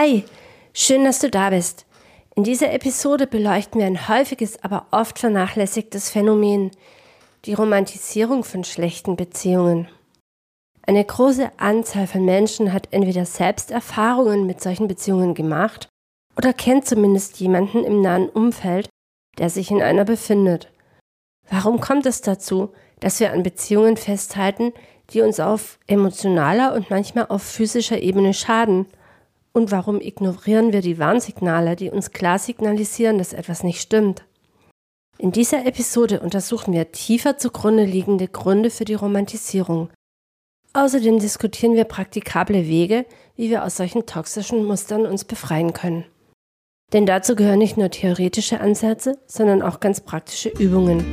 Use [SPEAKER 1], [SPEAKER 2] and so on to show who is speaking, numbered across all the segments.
[SPEAKER 1] Hi, schön, dass du da bist. In dieser Episode beleuchten wir ein häufiges, aber oft vernachlässigtes Phänomen, die Romantisierung von schlechten Beziehungen. Eine große Anzahl von Menschen hat entweder selbst Erfahrungen mit solchen Beziehungen gemacht oder kennt zumindest jemanden im nahen Umfeld, der sich in einer befindet. Warum kommt es dazu, dass wir an Beziehungen festhalten, die uns auf emotionaler und manchmal auf physischer Ebene schaden? Und warum ignorieren wir die Warnsignale, die uns klar signalisieren, dass etwas nicht stimmt? In dieser Episode untersuchen wir tiefer zugrunde liegende Gründe für die Romantisierung. Außerdem diskutieren wir praktikable Wege, wie wir aus solchen toxischen Mustern uns befreien können. Denn dazu gehören nicht nur theoretische Ansätze, sondern auch ganz praktische Übungen.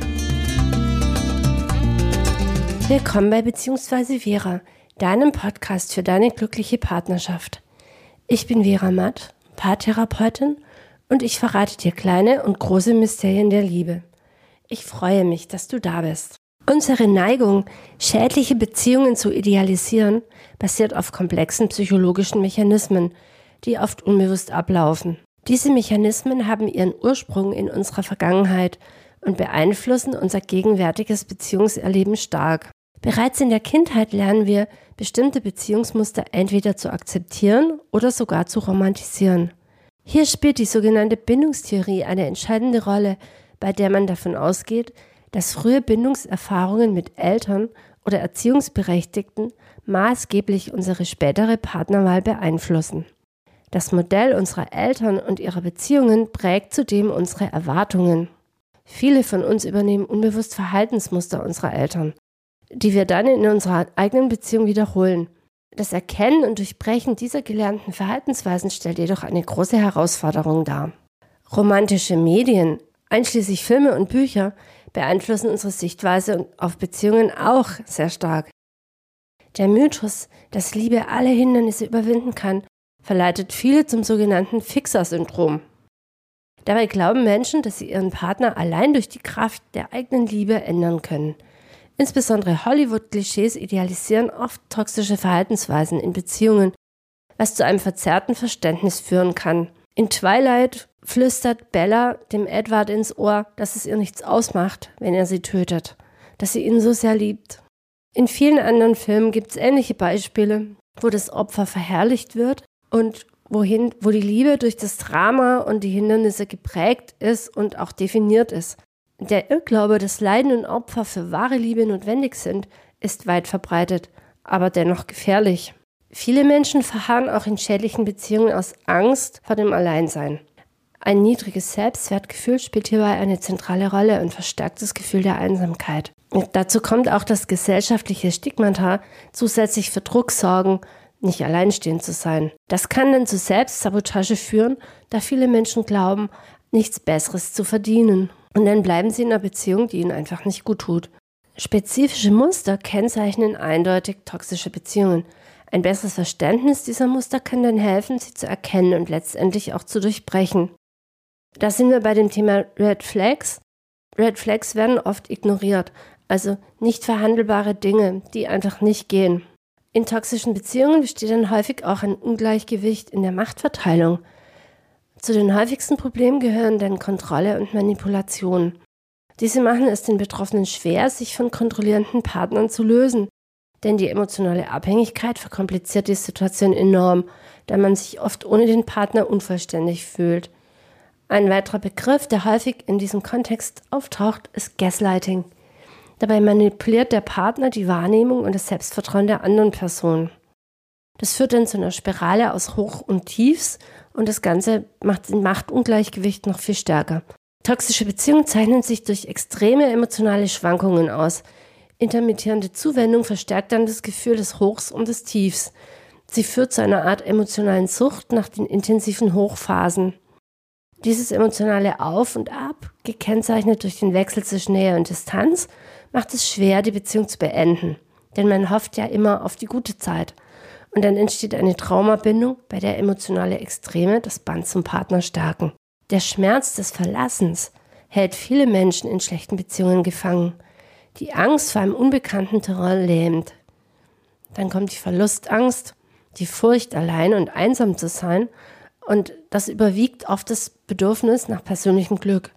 [SPEAKER 1] Willkommen bei Beziehungsweise Vera, deinem Podcast für deine glückliche Partnerschaft. Ich bin Vera Matt, Paartherapeutin, und ich verrate dir kleine und große Mysterien der Liebe. Ich freue mich, dass du da bist. Unsere Neigung, schädliche Beziehungen zu idealisieren, basiert auf komplexen psychologischen Mechanismen, die oft unbewusst ablaufen. Diese Mechanismen haben ihren Ursprung in unserer Vergangenheit und beeinflussen unser gegenwärtiges Beziehungserleben stark. Bereits in der Kindheit lernen wir, bestimmte Beziehungsmuster entweder zu akzeptieren oder sogar zu romantisieren. Hier spielt die sogenannte Bindungstheorie eine entscheidende Rolle, bei der man davon ausgeht, dass frühe Bindungserfahrungen mit Eltern oder Erziehungsberechtigten maßgeblich unsere spätere Partnerwahl beeinflussen. Das Modell unserer Eltern und ihrer Beziehungen prägt zudem unsere Erwartungen. Viele von uns übernehmen unbewusst Verhaltensmuster unserer Eltern, die wir dann in unserer eigenen Beziehung wiederholen. Das Erkennen und Durchbrechen dieser gelernten Verhaltensweisen stellt jedoch eine große Herausforderung dar. Romantische Medien, einschließlich Filme und Bücher, beeinflussen unsere Sichtweise auf Beziehungen auch sehr stark. Der Mythos, dass Liebe alle Hindernisse überwinden kann, verleitet viele zum sogenannten Fixer-Syndrom. Dabei glauben Menschen, dass sie ihren Partner allein durch die Kraft der eigenen Liebe ändern können. Insbesondere Hollywood-Klischees idealisieren oft toxische Verhaltensweisen in Beziehungen, was zu einem verzerrten Verständnis führen kann. In Twilight flüstert Bella dem Edward ins Ohr, dass es ihr nichts ausmacht, wenn er sie tötet, dass sie ihn so sehr liebt. In vielen anderen Filmen gibt es ähnliche Beispiele, wo das Opfer verherrlicht wird und wo die Liebe durch das Drama und die Hindernisse geprägt ist und auch definiert ist. Der Irrglaube, dass Leiden und Opfer für wahre Liebe notwendig sind, ist weit verbreitet, aber dennoch gefährlich. Viele Menschen verharren auch in schädlichen Beziehungen aus Angst vor dem Alleinsein. Ein niedriges Selbstwertgefühl spielt hierbei eine zentrale Rolle und verstärkt das Gefühl der Einsamkeit. Und dazu kommt auch das gesellschaftliche Stigmata, zusätzlich für Druck sorgen, nicht alleinstehend zu sein. Das kann dann zu Selbstsabotage führen, da viele Menschen glauben, nichts Besseres zu verdienen. Und dann bleiben sie in einer Beziehung, die ihnen einfach nicht gut tut. Spezifische Muster kennzeichnen eindeutig toxische Beziehungen. Ein besseres Verständnis dieser Muster kann dann helfen, sie zu erkennen und letztendlich auch zu durchbrechen. Da sind wir bei dem Thema Red Flags. Red Flags werden oft ignoriert, also nicht verhandelbare Dinge, die einfach nicht gehen. In toxischen Beziehungen besteht dann häufig auch ein Ungleichgewicht in der Machtverteilung. Zu den häufigsten Problemen gehören dann Kontrolle und Manipulation. Diese machen es den Betroffenen schwer, sich von kontrollierenden Partnern zu lösen, denn die emotionale Abhängigkeit verkompliziert die Situation enorm, da man sich oft ohne den Partner unvollständig fühlt. Ein weiterer Begriff, der häufig in diesem Kontext auftaucht, ist Gaslighting. Dabei manipuliert der Partner die Wahrnehmung und das Selbstvertrauen der anderen Person. Das führt dann zu einer Spirale aus Hoch und Tiefs und das Ganze macht den Machtungleichgewicht noch viel stärker. Toxische Beziehungen zeichnen sich durch extreme emotionale Schwankungen aus. Intermittierende Zuwendung verstärkt dann das Gefühl des Hochs und des Tiefs. Sie führt zu einer Art emotionalen Sucht nach den intensiven Hochphasen. Dieses emotionale Auf und Ab, gekennzeichnet durch den Wechsel zwischen Nähe und Distanz, macht es schwer, die Beziehung zu beenden. Denn man hofft ja immer auf die gute Zeit. Und dann entsteht eine Traumabindung, bei der emotionale Extreme das Band zum Partner stärken. Der Schmerz des Verlassens hält viele Menschen in schlechten Beziehungen gefangen. Die Angst vor einem unbekannten Terrain lähmt. Dann kommt die Verlustangst, die Furcht, allein und einsam zu sein Und das überwiegt oft das Bedürfnis nach persönlichem Glück.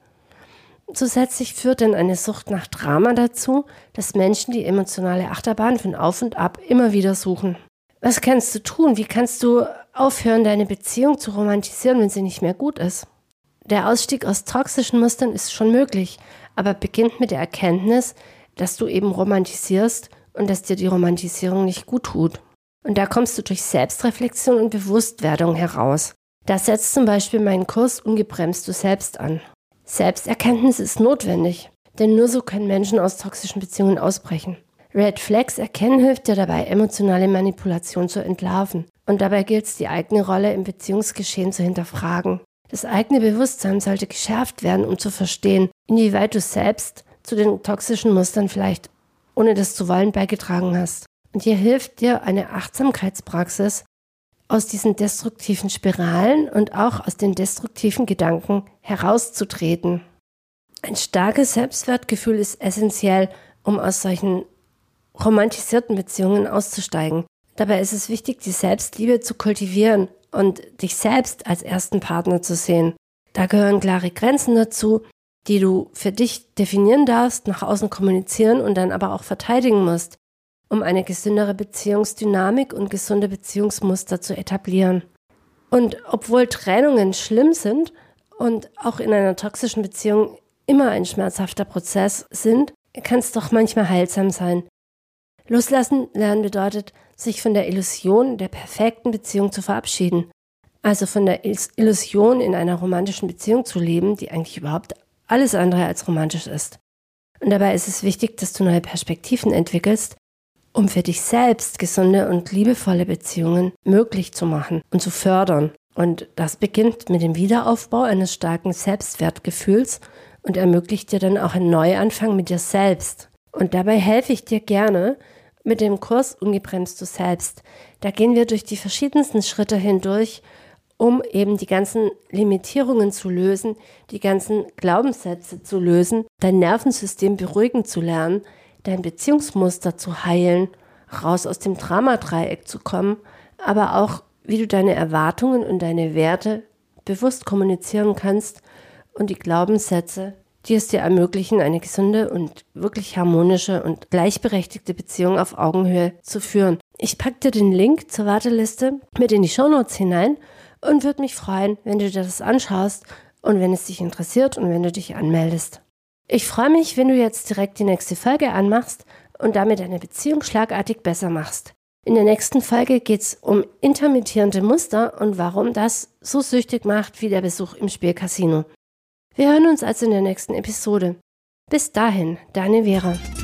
[SPEAKER 1] Zusätzlich führt dann eine Sucht nach Drama dazu, dass Menschen die emotionale Achterbahn von Auf und Ab immer wieder suchen. Was kannst du tun? Wie kannst du aufhören, deine Beziehung zu romantisieren, wenn sie nicht mehr gut ist? Der Ausstieg aus toxischen Mustern ist schon möglich, aber beginnt mit der Erkenntnis, dass du eben romantisierst und dass dir die Romantisierung nicht gut tut. Und da kommst du durch Selbstreflexion und Bewusstwerdung heraus. Das setzt zum Beispiel meinen Kurs Ungebremst du selbst an. Selbsterkenntnis ist notwendig, denn nur so können Menschen aus toxischen Beziehungen ausbrechen. Red Flags erkennen hilft dir dabei, emotionale Manipulation zu entlarven. Und dabei gilt es, die eigene Rolle im Beziehungsgeschehen zu hinterfragen. Das eigene Bewusstsein sollte geschärft werden, um zu verstehen, inwieweit du selbst zu den toxischen Mustern vielleicht, ohne das zu wollen, beigetragen hast. Und hier hilft dir eine Achtsamkeitspraxis, aus diesen destruktiven Spiralen und auch aus den destruktiven Gedanken herauszutreten. Ein starkes Selbstwertgefühl ist essentiell, um aus solchen romantisierten Beziehungen auszusteigen. Dabei ist es wichtig, die Selbstliebe zu kultivieren und dich selbst als ersten Partner zu sehen. Da gehören klare Grenzen dazu, die du für dich definieren darfst, nach außen kommunizieren und dann aber auch verteidigen musst, um eine gesündere Beziehungsdynamik und gesunde Beziehungsmuster zu etablieren. Und obwohl Trennungen schlimm sind und auch in einer toxischen Beziehung immer ein schmerzhafter Prozess sind, kann es doch manchmal heilsam sein. Loslassen lernen bedeutet, sich von der Illusion der perfekten Beziehung zu verabschieden. Also von der Illusion, in einer romantischen Beziehung zu leben, die eigentlich überhaupt alles andere als romantisch ist. Und dabei ist es wichtig, dass du neue Perspektiven entwickelst, um für dich selbst gesunde und liebevolle Beziehungen möglich zu machen und zu fördern. Und das beginnt mit dem Wiederaufbau eines starken Selbstwertgefühls und ermöglicht dir dann auch einen Neuanfang mit dir selbst. Und dabei helfe ich dir gerne mit dem Kurs Ungebremst du selbst. Da gehen wir durch die verschiedensten Schritte hindurch, um eben die ganzen Limitierungen zu lösen, die ganzen Glaubenssätze zu lösen, dein Nervensystem beruhigen zu lernen, dein Beziehungsmuster zu heilen, raus aus dem Dramadreieck zu kommen, aber auch, wie du deine Erwartungen und deine Werte bewusst kommunizieren kannst und die Glaubenssätze, die es dir ermöglichen, eine gesunde und wirklich harmonische und gleichberechtigte Beziehung auf Augenhöhe zu führen. Ich packe dir den Link zur Warteliste mit in die Shownotes hinein und würde mich freuen, wenn du dir das anschaust und wenn es dich interessiert und wenn du dich anmeldest. Ich freue mich, wenn du jetzt direkt die nächste Folge anmachst und damit deine Beziehung schlagartig besser machst. In der nächsten Folge geht es um intermittierende Muster und warum das so süchtig macht wie der Besuch im Spielcasino. Wir hören uns also in der nächsten Episode. Bis dahin, deine Vera.